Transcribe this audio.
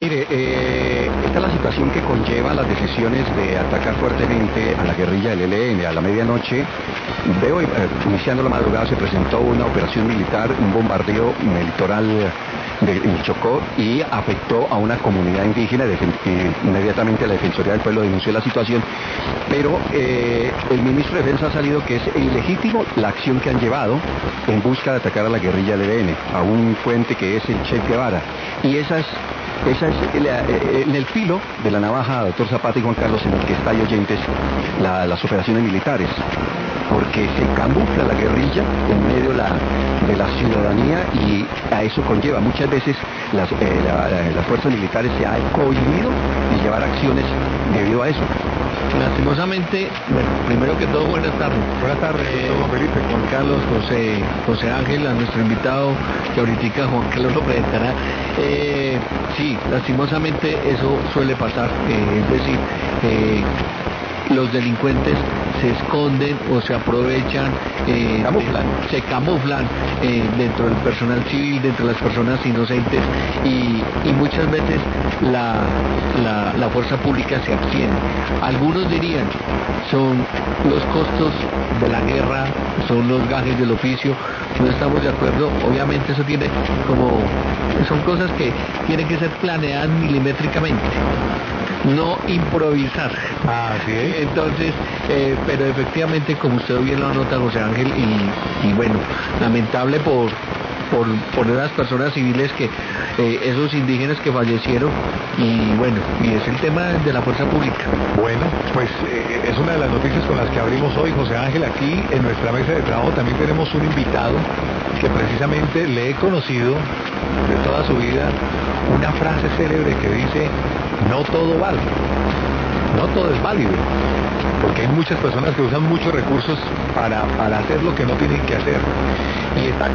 Mire, esta es la situación que conlleva las decisiones de atacar fuertemente a la guerrilla del ELN. A la medianoche, iniciando la madrugada, se presentó una operación militar, un bombardeo en el litoral del Chocó y afectó a una comunidad indígena. Inmediatamente la Defensoría del Pueblo denunció la situación, pero el ministro de Defensa ha salido que es ilegítimo la acción que han llevado en busca de atacar a la guerrilla del ELN, a un puente que es el Che Guevara. Y esa es en el filo de la navaja, doctor Zapata y Juan Carlos, en el que está, y oyentes, las operaciones militares, porque se camufla la guerrilla en medio de la ciudadanía, y a eso conlleva muchas veces las fuerzas militares se han cohibido de llevar acciones debido a eso. Lastimosamente, bueno, primero que todo, buenas tardes. Buenas tardes, Juan Felipe. Juan Carlos, José Ángel, a nuestro invitado, que ahorita Juan Carlos lo presentará. Sí, lastimosamente eso suele pasar, es decir, los delincuentes se esconden o se aprovechan, se camuflan dentro del personal civil, dentro de las personas inocentes, y muchas veces la fuerza pública se abstiene. Algunos dirían, son los costos de la guerra, son los gajes del oficio. No estamos de acuerdo. Obviamente eso son cosas que tienen que ser planeadas milimétricamente, no improvisar. Así es. Entonces, pero efectivamente, como usted bien lo anota, José Ángel, y bueno, lamentable por las personas civiles, que esos indígenas que fallecieron, y bueno, y es el tema de la fuerza pública. Bueno, pues es una de las noticias con las que abrimos hoy, José Ángel. Aquí en nuestra mesa de trabajo también tenemos un invitado que precisamente le he conocido de toda su vida una frase célebre que dice: no todo vale, no todo es válido, porque hay muchas personas que usan muchos recursos para hacer lo que no tienen que hacer, y está